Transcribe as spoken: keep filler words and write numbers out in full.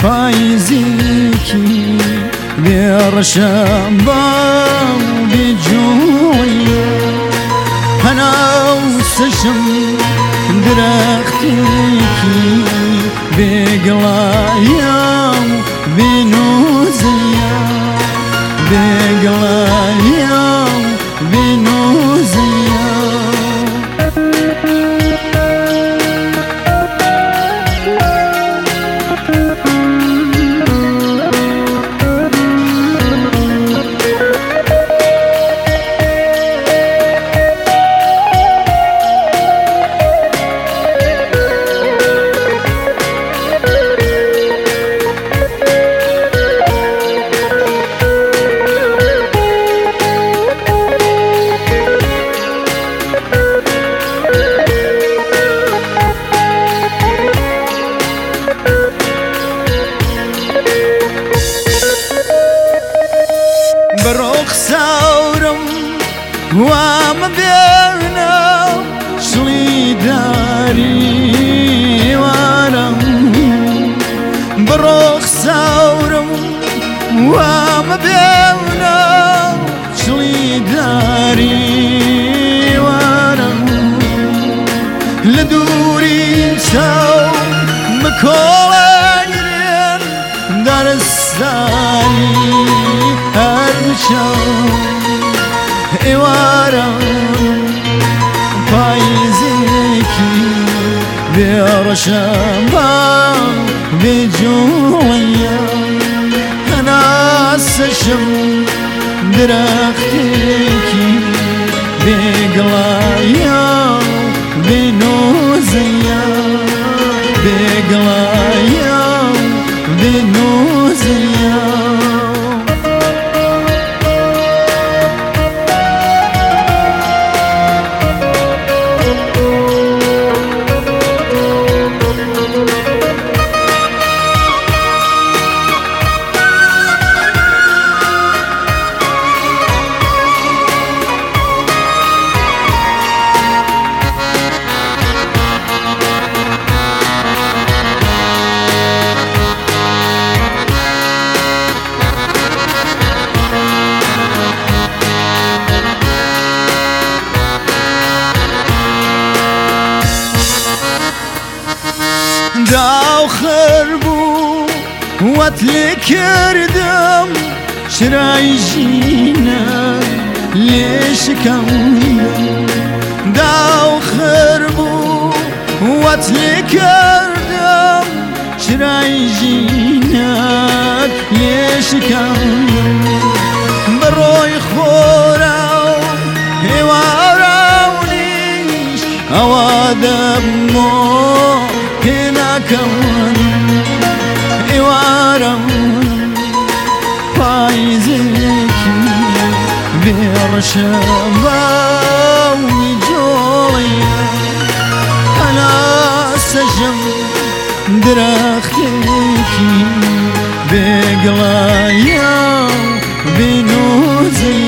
پاییزێکی بێڕەشەمبا و بێجوڵیە هەناو سەشم درەختێکی بێگڵایە و بێنووزەیە بێگڵایە و بێنووزەیە بەڕۆخ ساورم وامە بێنە شڵی داری وارم بەڕۆخ ساورم وامە بێنە شڵی داری وارم لە دووری چاو بکۆڵەگرێن دارستانی ئێوارم پاییزێکی بێڕەشەمبا بێجوڵیە هەناسەشم درەختێکی بێگڵایە بێنووزەیە بێگڵایە بێنووزەیە داوخر بوو وەت لێ کردم شرای ژینە لێ شکەوندم داوخر بوو وەت لێ کردم شرای ژینەت لێ شکەوندم بەڕۆی خۆرە و هێوارەونیش ئەوە دەبمۆ پێناکەون ئێوارم پاییزێکی بێڕەشەمبا و جۆڵیە هەناسەشم درەختێکی بێگڵایە و بێنووزەیە